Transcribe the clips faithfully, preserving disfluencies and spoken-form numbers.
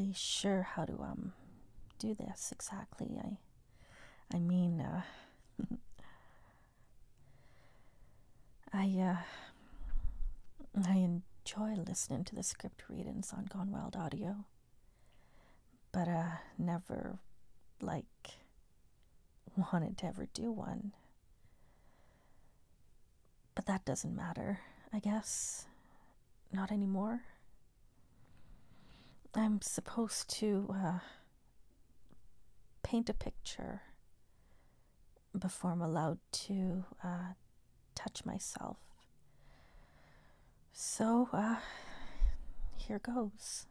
really sure how to um do this exactly. I I mean, uh, I uh, I enjoy listening to the script readings on Gone Wild Audio, but uh, never like wanted to ever do one. But that doesn't matter, I guess. Not anymore. I'm supposed to uh, paint a picture before I'm allowed to uh, touch myself. So, uh, here goes.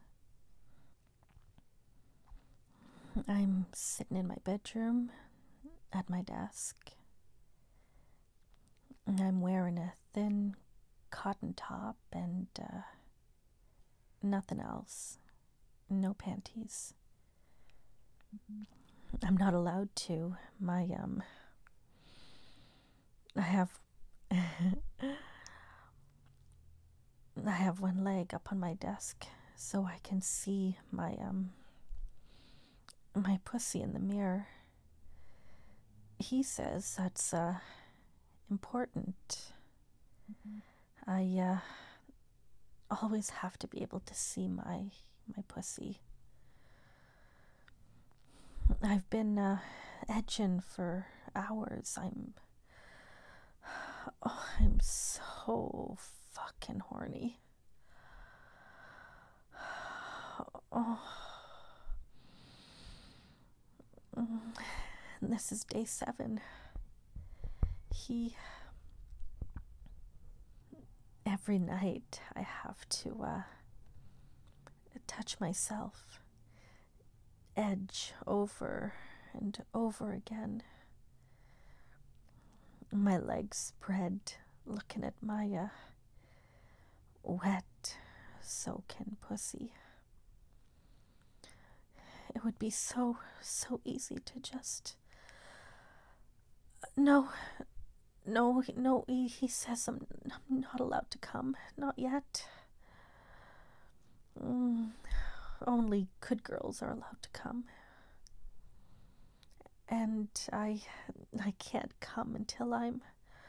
I'm sitting in my bedroom at my desk. I'm wearing a thin cotton top and uh, nothing else. No panties. I'm not allowed to. My, um, I have, I have one leg up on my desk so I can see my, um, my pussy in the mirror. He says that's, uh, important. I, uh, always have to be able to see my, my pussy. I've been, uh, edging for hours. I'm, oh, I'm so fucking horny. Oh. This is day seven. He... Every night I have to, uh, touch myself. Edge over and over again. My legs spread, looking at my, uh, wet, soaking pussy. It would be so, so easy to just... No, no, no, he, he says I'm, I'm not allowed to come. Not yet. Mm, only good girls are allowed to come. And I, I can't come until I'm,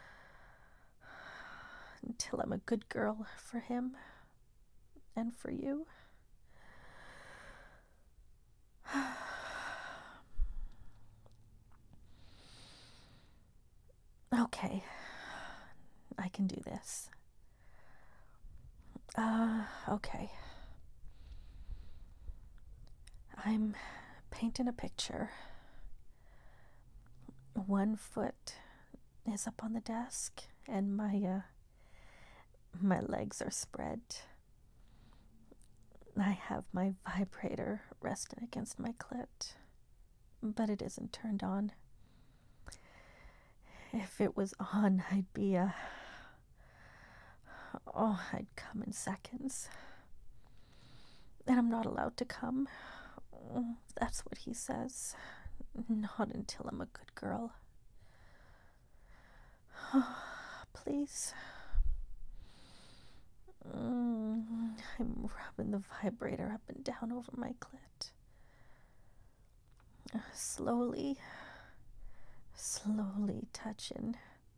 until I'm a good girl for him and for you. Okay, I can do this. Uh, okay. I'm painting a picture. One foot is up on the desk, and my, uh, my legs are spread. I have my vibrator resting against my clit, but it isn't turned on. If it was on, I'd be, uh, oh, I'd come in seconds. And I'm not allowed to come. That's what he says. Not until I'm a good girl. Please. Mm, I'm rubbing the vibrator up and down over my clit. Slowly, slowly touching.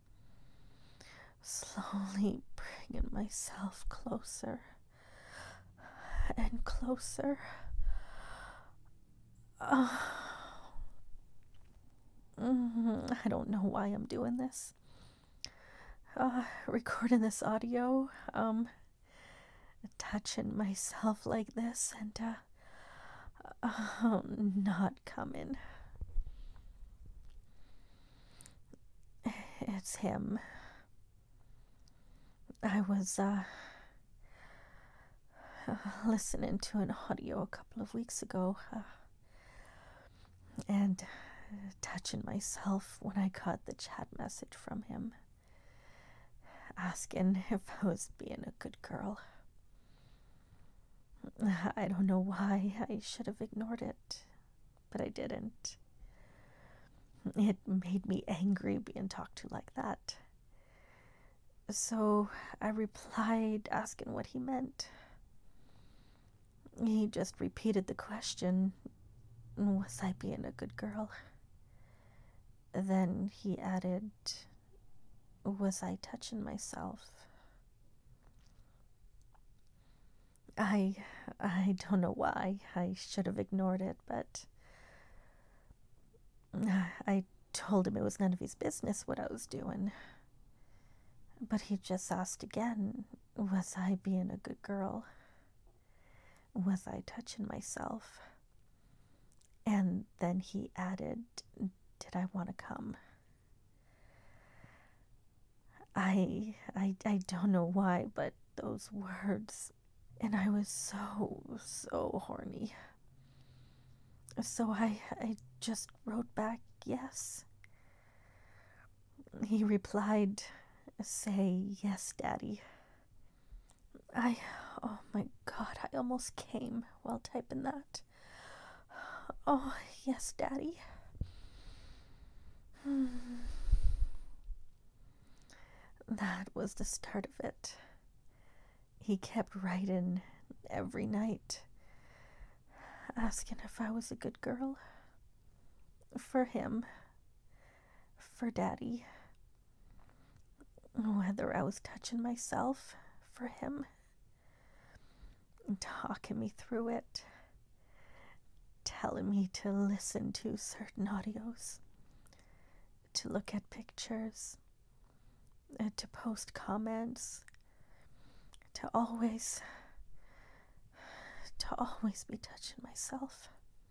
Slowly bringing myself closer and closer. Uh, mm, I don't know why I'm doing this. Uh, recording this audio, um, touching myself like this and, uh, uh, not coming. It's him. I was, uh, uh, listening to an audio a couple of weeks ago, uh, and touching myself when I got the chat message from him, asking if I was being a good girl. I don't know why I should have ignored it, but I didn't. It made me angry being talked to like that. So I replied asking what he meant. He just repeated the question, was I being a good girl? Then he added, was I touching myself? I I don't know why. I should have ignored it, but I told him it was none of his business what I was doing. But he just asked again, was I being a good girl? Was I touching myself? And then he added, did I want to come? I, I, I don't know why, but those words, and I was so, so horny. So I, I just wrote back, yes. He replied, say yes, Daddy. I, oh my God, I almost came while typing that. Oh, yes, Daddy. Hmm. That was the start of it. He kept writing every night, asking if I was a good girl. For him. For Daddy. Whether I was touching myself for him. Talking me through it. Telling me to listen to certain audios. To look at pictures. To post comments. To always, to always be touching myself.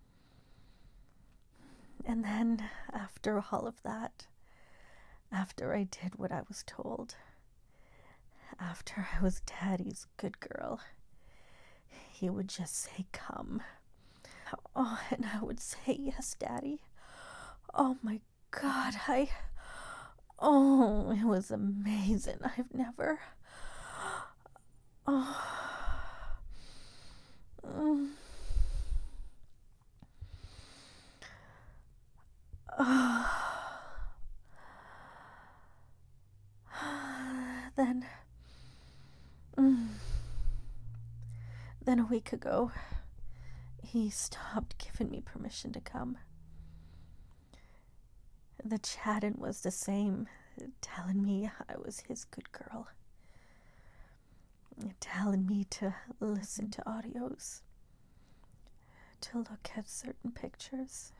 And then, after all of that, after I did what I was told, after I was Daddy's good girl, he would just say, come. Oh, and I would say, yes, Daddy. Oh my God, I, oh, it was amazing. I've never, oh, mm. Then, mm, then a week ago, he stopped giving me permission to come. The chatting was the same, telling me I was his good girl. Telling me to listen to audios, to look at certain pictures,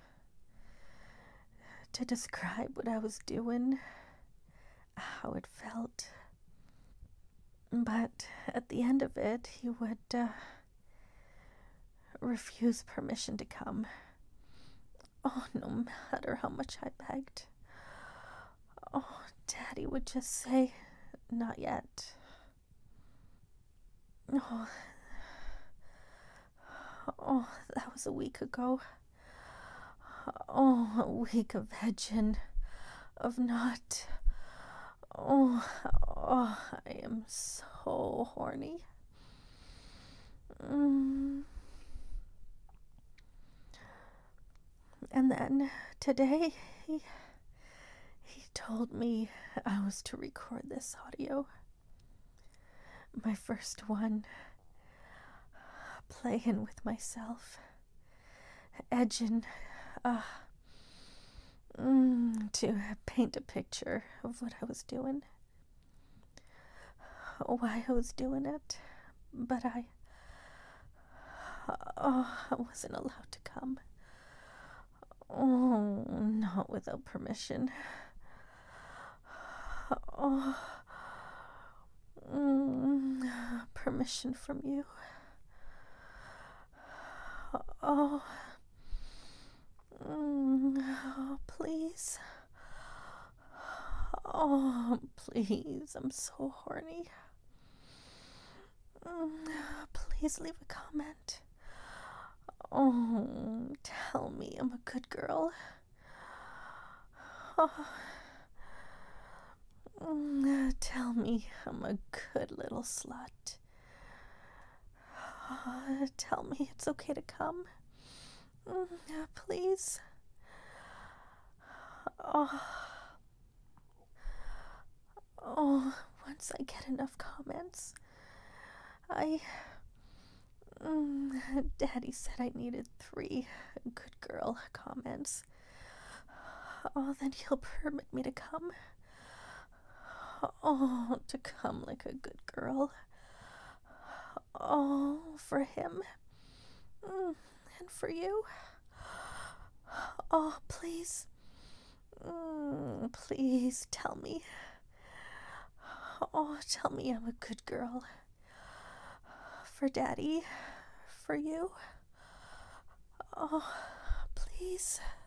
to describe what I was doing, how it felt. But at the end of it, he would uh, refuse permission to come. Oh, no matter how much I begged. Oh, Daddy would just say, not yet. Oh, oh, that was a week ago. Oh, a week of edging, of not. Oh, oh, I am so horny. Mm. And then today, he, he told me I was to record this audio. My first one, playing with myself, edging, uh, mm, to paint a picture of what I was doing, why I was doing it, but I, oh, I wasn't allowed to come. Oh, not without permission. Oh, mm, permission from you. Oh, mm, oh, please. Oh, please, I'm so horny. Mm, please leave a comment. Oh, tell me I'm a good girl. Oh, mm, tell me I'm a good little slut. Oh, tell me it's okay to come. Mm, please. Oh, oh, once I get enough comments, I, Mm, Daddy said I needed three good girl comments. Oh, then he'll permit me to come. Oh, to come like a good girl. Oh, for him. Mm, and for you. Oh, please. Mm, please tell me. Oh, tell me I'm a good girl. For Daddy. For you. Oh, please.